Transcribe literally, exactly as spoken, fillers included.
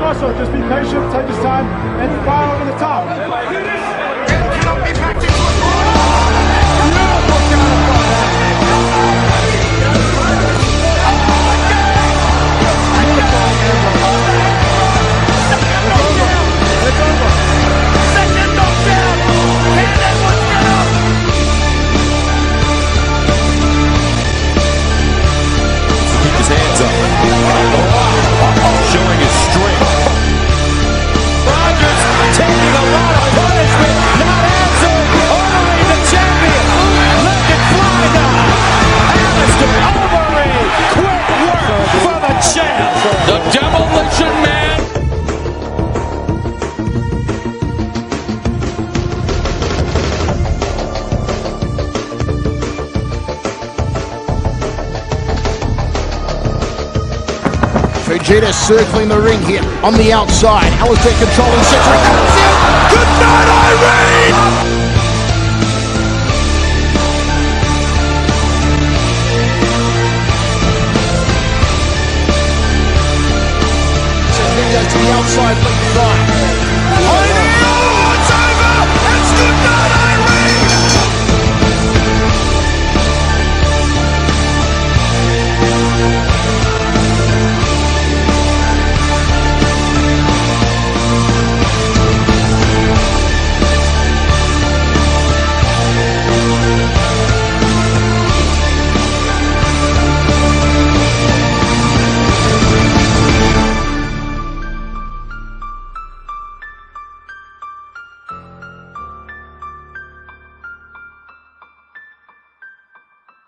Russell, just be patient, take his time, and fire over the top. Hands up. Showing his strength. Rogers taking a lot of punishment, not answering. Overeem, the champion. Let it fly now. Alistair Overeem. Quick work for the champ. The Demolition Man. Fujita circling the ring here on the outside. Alistair controlling centering. Good night, Irene! Then goes to the outside, lead five.